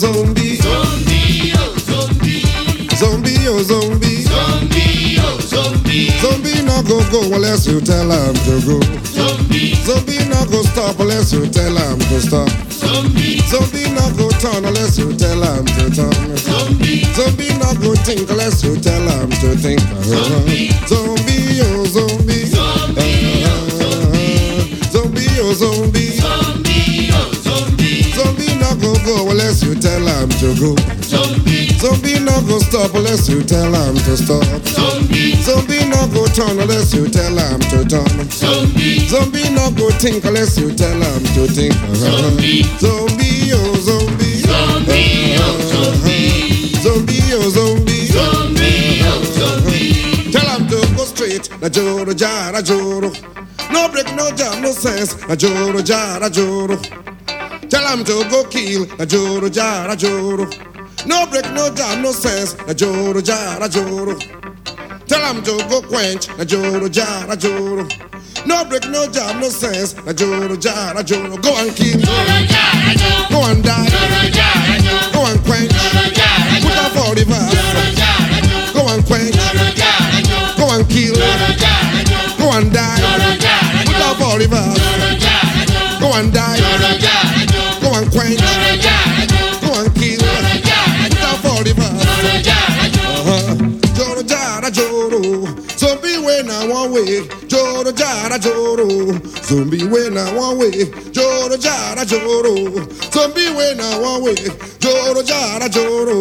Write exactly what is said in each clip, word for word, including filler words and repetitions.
zombie. Zombie, oh zombie. Zombie, oh zombie. Zombie, oh zombie. Zombie not go go unless you tell him to go. Zombie. Zombie not go stop unless you tell him to stop. Zombie. Zombie not go turn unless you tell him to turn. Zombie. Zombie not go think unless you tell him to think. Zombie. Zombie, oh zombie. Zombie, oh zombie. Zombie, oh zombie. Zombie, oh zombie. Zombie not go go unless you tell him to go. Zombie. Zombie not go stop unless you tell him to stop. Zombie. Zombie not go turn unless you tell him to turn. Zombie. Zombie not go think unless you tell him to think. Zombie. Zombie, oh zombie. Zombie, oh zombie. Zombie, oh zombie. Zombie, oh zombie. Tell him to go straight. Na joro jara joro. No break, no jam, no sense. Na joro jara joro. Tell him to go kill. Na joro jara joro. No break, no jam, no sense. Na joro jara joro. Tell him to go quench. Na joro jara joro. No break, no jam, no sense. Na joro jara joro. Go and kill. Joro jara joro. Go and die. Joro jara joro. Go and quench. Joro jara Put joro. up for the verse. Joro jara joro. Go and quench. Joro jara joro. Go and kill. Joro jara joro. Go and die. Joro jara Put joro. up for the verse. Joro jara joro. Go and die. Joro jara joro. Go and quench. Joro jara joro. Go and kill. Joro jara Put joro. up for the verse. Joro jara joro. Uh-huh. Joro jara joro. Zombie way now one way. Joro jara joro. Zombie way now one way. Joro jara joro. Zombie way now one way. Joro jara joro.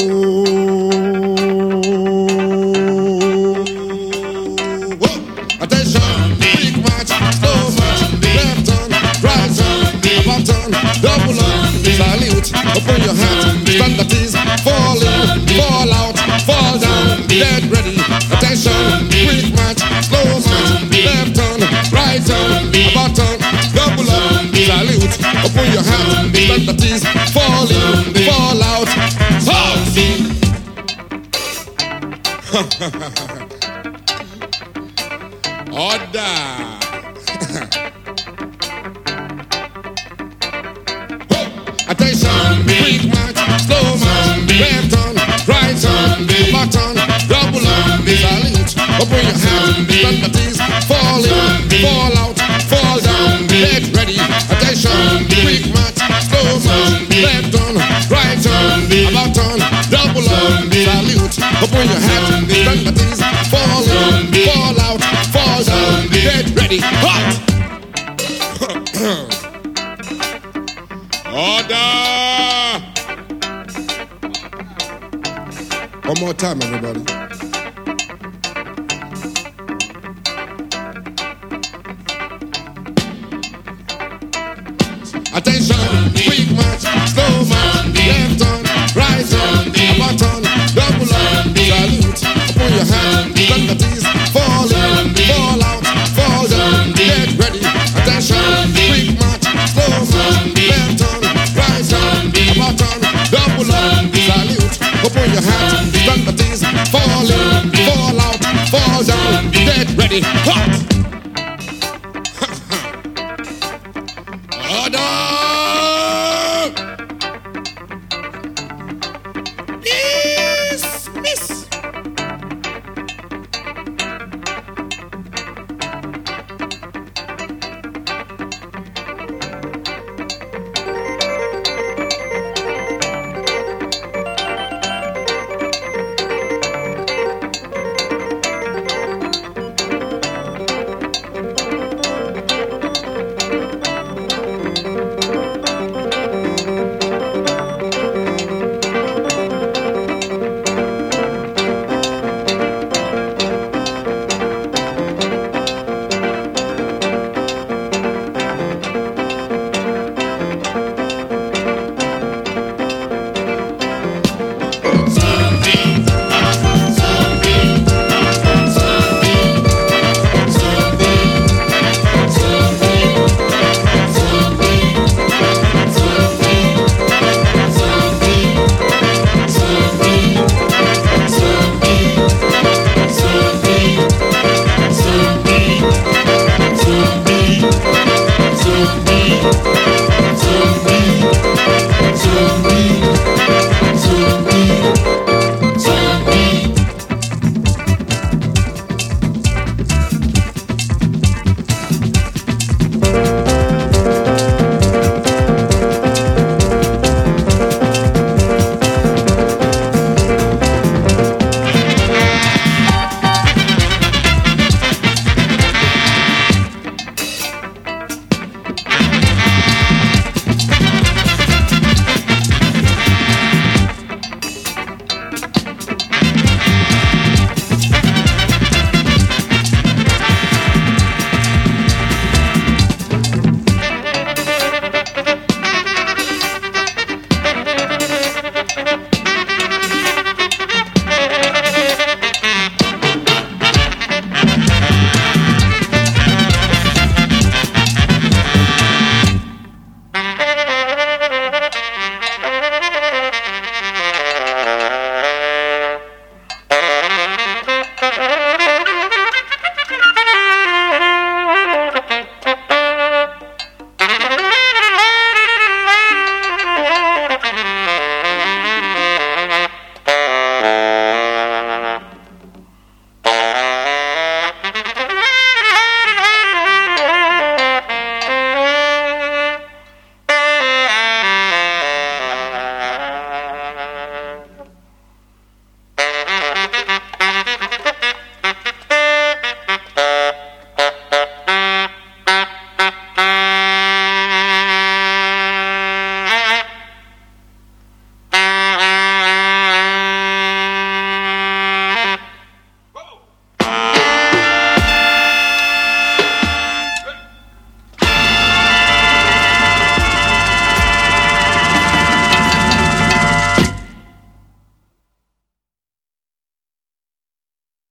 Whoa. Attention, big match, slow match, left turn, right turn, about turn, double up, salute, open your hand, stand that is, fall in, fall out, fall down, dead ready. Attention, quick match, slow match, left turn, right turn, about turn, double up, salute, open your hand, stand that is, fall in, fall out, Order. Attention, quick match, slow match, left turn, right turn, back turn, double up, salute, open your hands, stand that is, fall in, fall out, fall down, get ready. Attention, quick match, slow match, left turn, right turn, about turn, double up, salute, open your hands, stand that is, fall in, fall out, fall down, get ready. Hot! Order! One more time, everybody. Attention, quick march, slow march, left turn, right turn, about turn, double up, salute, open your hand, stand that is, fall in, fall out, fall down, get ready. Attention, quick march, slow march, left turn, right turn, about turn, double up, salute, open your hand, stand that is, fall in, fall out, fall down, get ready. Hot! Order!